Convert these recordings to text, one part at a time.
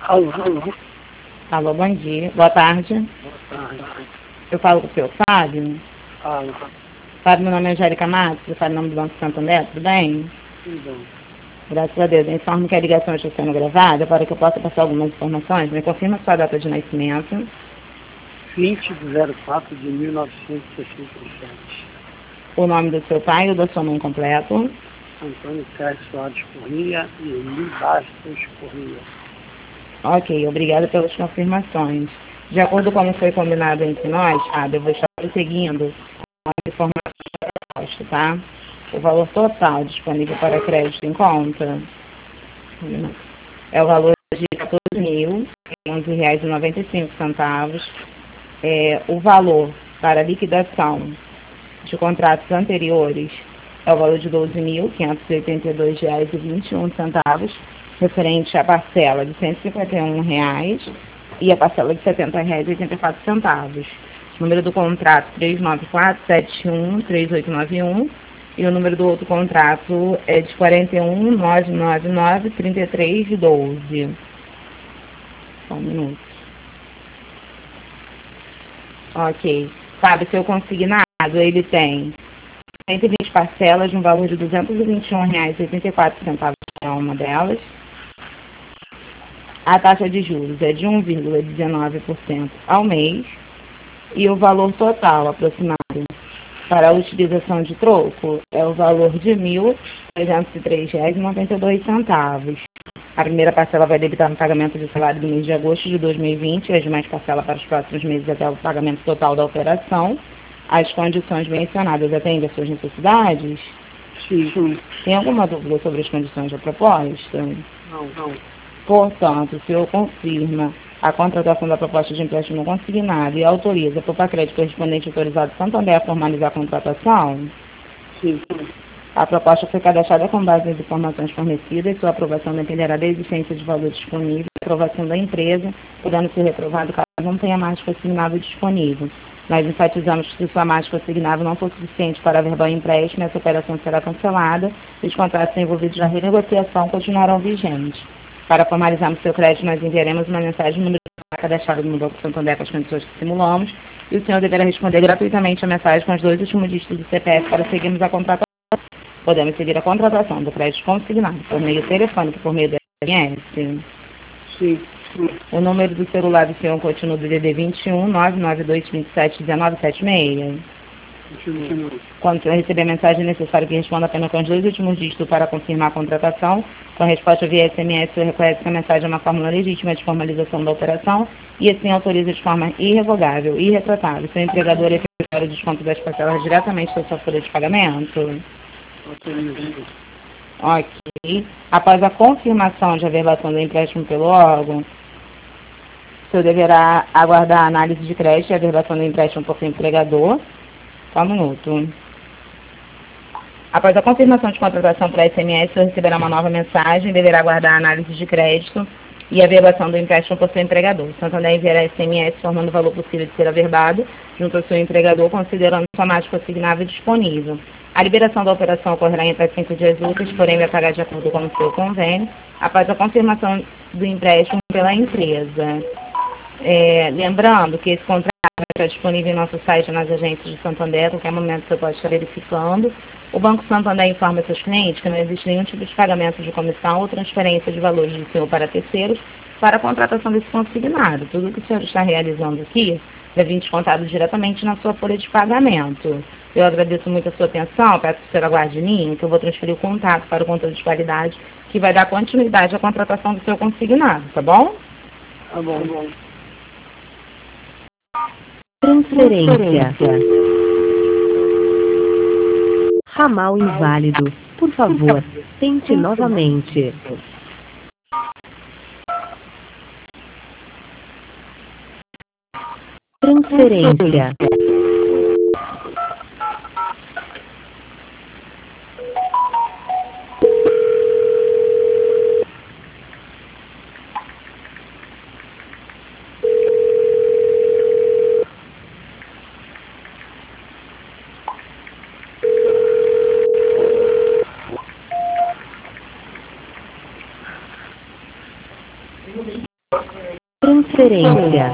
Alô, alô. Alô, bom dia. Boa tarde. Boa tarde. Eu falo com o seu Fábio. Alô. Fábio, meu nome é Angélica Matos, eu falo em nome do Banco Santander, tudo bem? Tudo bom. Graças a Deus. Eu informo que a ligação está sendo gravada para que eu possa passar algumas informações. Me confirma sua data de nascimento. 20/04 de 1967. O nome do seu pai ou da sua mãe completo. Antônio César Soares Corrêa e Eli Bastos Corrêa. Ok, obrigada pelas confirmações. De acordo com como foi combinado entre nós, Fábio, eu vou estar prosseguindo com as informações da proposta, tá? O valor total disponível para crédito em conta é o valor de R$ 14.011,95. O valor para liquidação de contratos anteriores é o valor de R$ 12.582,21, referente à parcela de R$ 151 e a parcela de R$ 70,84. O número do contrato 394-713891 e o número do outro contrato é de 41.999.3312. Só um minuto. Ok. Sabe, seu consignado, ele tem 120 parcelas de um valor de R$ 221,84 cada uma delas. A taxa de juros é de 1,19% ao mês. E o valor total aproximado para a utilização de troco é o valor de R$ 1.303,92. A primeira parcela vai debitar no pagamento de salário do mês de agosto de 2020 e as demais parcelas para os próximos meses até o pagamento total da operação. As condições mencionadas atendem às suas necessidades? Sim. Tem alguma dúvida sobre as condições da proposta? Não. Portanto, o senhor confirma a contratação da proposta de empréstimo consignado e autoriza a Propacred correspondente autorizado Santander a formalizar a contratação? Sim. A proposta foi cadastrada com base nas informações fornecidas. Sua aprovação dependerá da existência de valor disponível e aprovação da empresa, podendo ser reprovado caso não tenha mágico assignável disponível. Nós enfatizamos que se sua mágico assignável não for suficiente para averbar o empréstimo, essa operação será cancelada e os contratos envolvidos na renegociação continuarão vigentes. Para formalizarmos seu crédito, nós enviaremos uma mensagem no número cadastrado no Banco Santander com as condições que simulamos e o senhor deverá responder gratuitamente a mensagem com os 2 últimos dígitos do CPF para seguirmos a contratação. Podemos seguir a contratação do crédito consignado por meio telefônico e por meio do SMS. Sim. O número do celular do senhor continua do DD 21 992 27 1976. Continua. Quando o senhor receber a mensagem, é necessário que responda apenas com os 2 últimos dígitos para confirmar a contratação. Com a resposta via SMS, o senhor reconhece que a mensagem é uma fórmula legítima de formalização da operação e assim autoriza de forma irrevogável e irretratável seu empregador a efetuar o desconto das parcelas diretamente da sua folha de pagamento. Autoriza. Ok. Após a confirmação de averbação do empréstimo pelo órgão, o senhor deverá aguardar a análise de crédito e a averbação do empréstimo por seu empregador. Só um minuto. Após a confirmação de contratação por SMS, o senhor receberá uma nova mensagem e deverá aguardar a análise de crédito e a averbação do empréstimo por seu empregador. O Santander enviará SMS informando o valor possível de ser averbado junto ao seu empregador, considerando o mágico assignável disponível. A liberação da operação ocorrerá entre as 5 dias úteis, porém vai pagar de acordo com o seu convênio, após a confirmação do empréstimo pela empresa. Lembrando que esse contrato vai estar disponível em nosso site nas agências de Santander, a qualquer momento você pode estar verificando. O Banco Santander informa seus clientes que não existe nenhum tipo de pagamento de comissão ou transferência de valores do senhor para terceiros para a contratação desse consignado. Tudo o que o senhor está realizando aqui vai vir descontado diretamente na sua folha de pagamento. Eu agradeço muito a sua atenção, peço que o senhor aguarde em linha, que eu vou transferir o contato para o controle de qualidade, que vai dar continuidade à contratação do seu consignado, tá bom? Tá bom. Transferência. Ramal inválido. Por favor, tente novamente. Transferência. Transferência.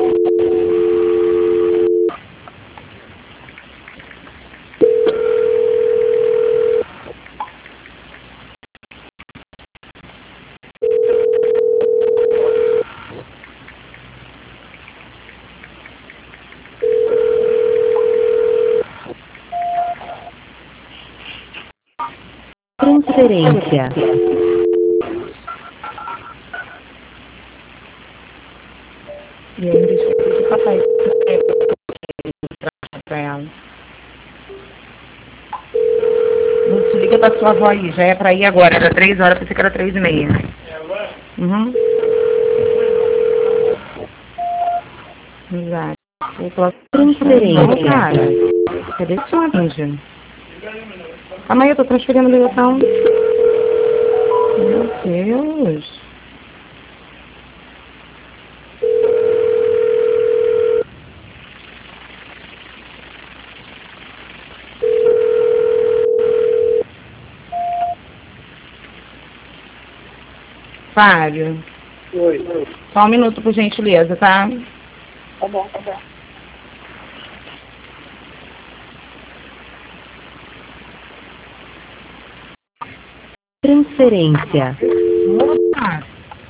Transferência. E aí, deixa eu passar isso pra ela. Lúcio, liga pra sua avó aí, já é pra ir agora, era 3 horas, pensei que era 3h30. Uhum. Exato. Transferência. Cara, cadê esse ônibus? Calma aí, eu tô transferindo a ligação. Meu Deus. Fábio, Oi. só um minuto, por gentileza, tá? Tá bom, tá bom. Transferência. Opa!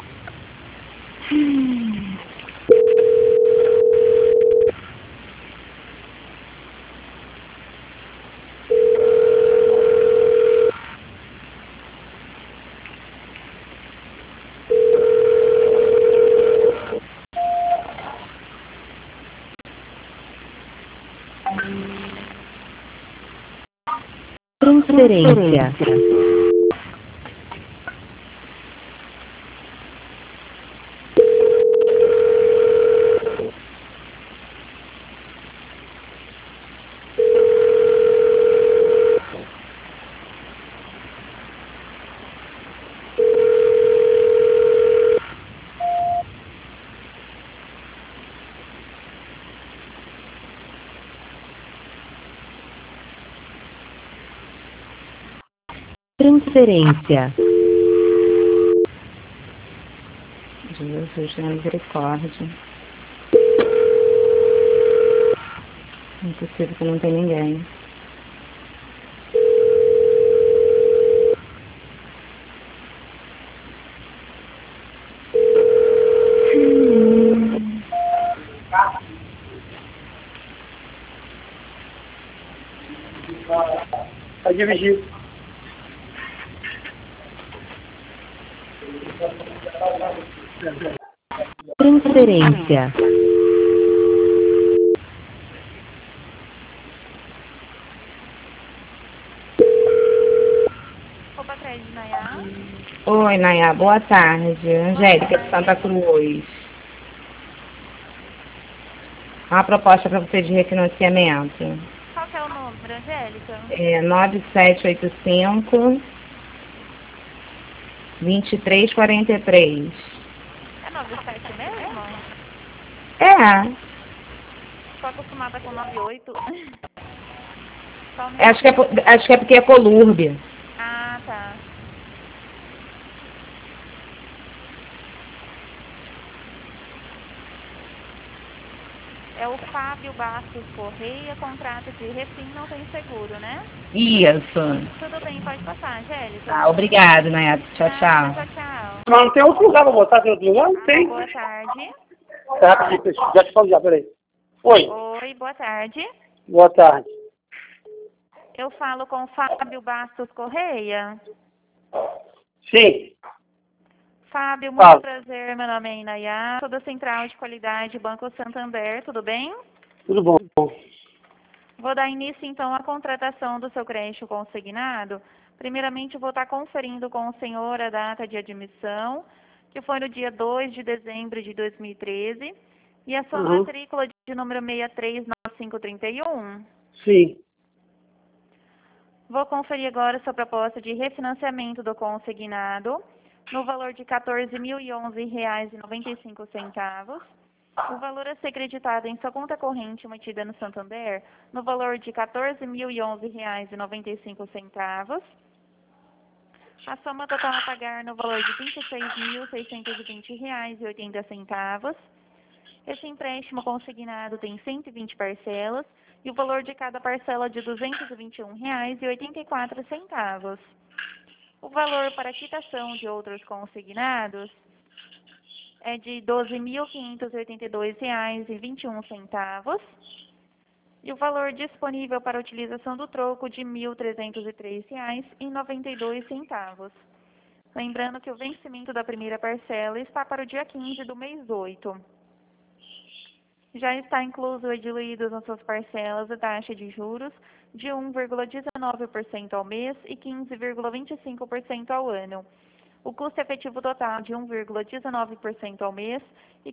Transferência. Transferência. Jesus, tenha misericórdia. Não é possível que não tem ninguém. Tá dirigindo. Transferência. Opa, Crédito Nayá. Oi, Nayá, boa tarde. Angélica de Santa Cruz. Uma proposta para você de refinanciamento. Qual que é o número, Angélica? É 9785 2343. É 97 mesmo? É, Tô acostumada com 98. Só um acho que é porque é Colurbe. Ah, tá. É o Fábio Bastos Correia, contrato de refim, não tem seguro, né? Isso. Tudo bem, pode passar, Angélica. Tá, obrigado, Nayá. Tchau, Nada, tchau. tchau, tchau. Mas não tem outro lugar pra botar, tem outro lugar? Não Alô, tem. boa tarde. Tá, rapidinho, já te falo já, peraí. Oi, Oi, boa tarde. boa tarde. Eu falo com o Fábio Bastos Correia. Sim, Fábio, muito fala. prazer. Meu nome é Inayá. Sou da Central de Qualidade Banco Santander, tudo bem? Tudo bom? Vou dar início, então, à contratação do seu crédito consignado. Primeiramente, vou estar conferindo com o senhor a data de admissão, que foi no dia 2 de dezembro de 2013, e a sua matrícula de número 639531. Sim, Vou conferir agora sua proposta de refinanciamento do consignado, no valor de R$ 14.011,95. O valor a ser creditado em sua conta corrente mantida no Santander, no valor de R$ 14.011,95. A soma total a pagar no valor de R$ 26.620,80. Esse empréstimo consignado tem 120 parcelas e o valor de cada parcela é de R$ 221,84. O valor para quitação de outros consignados é de R$ 12.582,21 e o valor disponível para utilização do troco de R$ 1.303,92. Lembrando que o vencimento da primeira parcela está para o dia 15 do mês 8. Já está incluso e diluídos nas suas parcelas a taxa de juros de 1,19% ao mês e 15,25% ao ano. O custo efetivo total de 1,19% ao mês e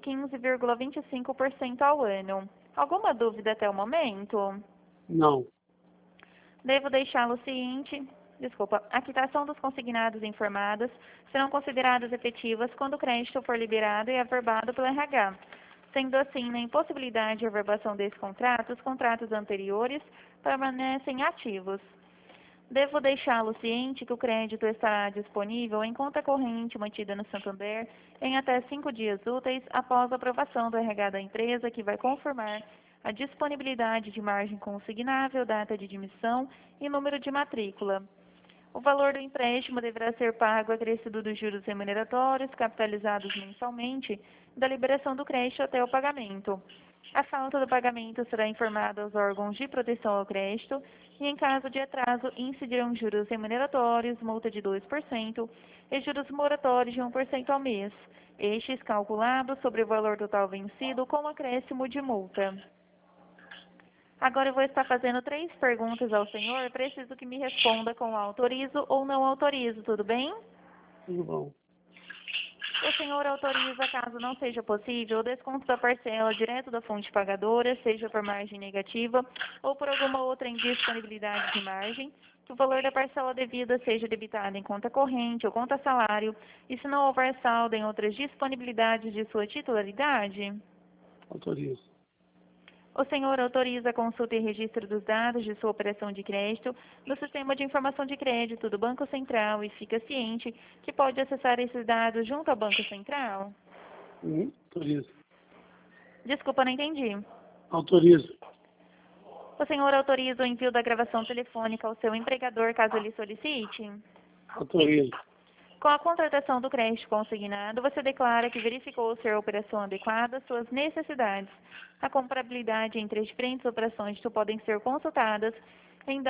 15,25% ao ano. Alguma dúvida até o momento? Não. Devo deixá-lo ciente. A quitação dos consignados informados serão consideradas efetivas quando o crédito for liberado e averbado pelo RH. Sendo assim, na impossibilidade de averbação desse contrato, os contratos anteriores permanecem ativos. Devo deixá-lo ciente que o crédito estará disponível em conta corrente mantida no Santander em até 5 dias úteis após a aprovação do RH da empresa, que vai confirmar a disponibilidade de margem consignável, data de admissão e número de matrícula. O valor do empréstimo deverá ser pago acrescido dos juros remuneratórios, capitalizados mensalmente, da liberação do crédito até o pagamento. A falta do pagamento será informada aos órgãos de proteção ao crédito e, em caso de atraso, incidirão juros remuneratórios, multa de 2% e juros moratórios de 1% ao mês, estes calculados sobre o valor total vencido com acréscimo de multa. Agora eu vou estar fazendo 3 perguntas ao senhor. Preciso que me responda com autorizo ou não autorizo, tudo bem? Tudo bom. O senhor autoriza, caso não seja possível, o desconto da parcela direto da fonte pagadora, seja por margem negativa ou por alguma outra indisponibilidade de margem, que o valor da parcela devida seja debitado em conta corrente ou conta salário, e se não houver saldo em outras disponibilidades de sua titularidade? Autorizo. O senhor autoriza a consulta e registro dos dados de sua operação de crédito no Sistema de Informação de Crédito do Banco Central e fica ciente que pode acessar esses dados junto ao Banco Central? Autorizo. Desculpa, não entendi. Autorizo. O senhor autoriza o envio da gravação telefônica ao seu empregador, caso ele solicite? Autorizo. Com a contratação do crédito consignado, você declara que verificou ser a operação adequada às suas necessidades. A comparabilidade entre as diferentes operações podem ser consultadas em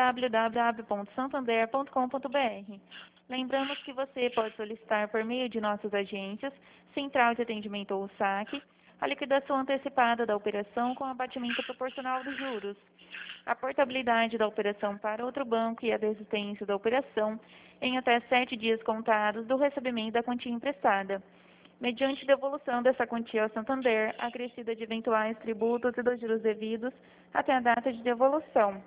www.santander.com.br. Lembramos que você pode solicitar por meio de nossas agências, Central de Atendimento ou SAC, a liquidação antecipada da operação com abatimento proporcional dos juros, a portabilidade da operação para outro banco e a desistência da operação em até 7 dias contados do recebimento da quantia emprestada, mediante devolução dessa quantia ao Santander, acrescida de eventuais tributos e dos juros devidos até a data de devolução.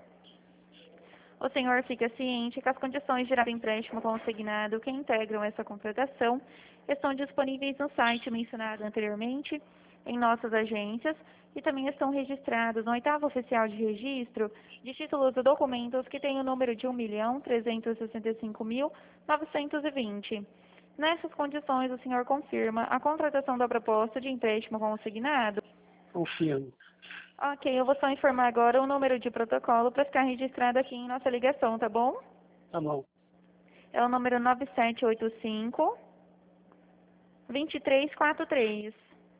O senhor fica ciente que as condições de empréstimo consignado que integram essa contratação estão disponíveis no site mencionado anteriormente, em nossas agências, e também estão registrados no 8º oficial de registro de títulos e documentos que tem o número de 1.365.920. Nessas condições, o senhor confirma a contratação da proposta de empréstimo consignado? Confirmo. Ok, eu vou só informar agora o número de protocolo para ficar registrado aqui em nossa ligação, tá bom? Tá bom. É o número 9785-2343.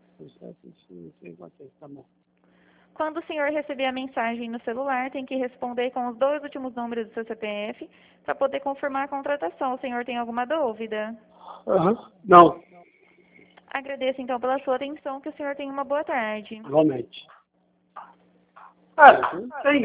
Tá bom. Quando o senhor receber a mensagem no celular, tem que responder com os 2 últimos números do seu CPF para poder confirmar a contratação. O senhor tem alguma dúvida? Não. Agradeço, então, pela sua atenção. Que o senhor tenha uma boa tarde. Igualmente. Tem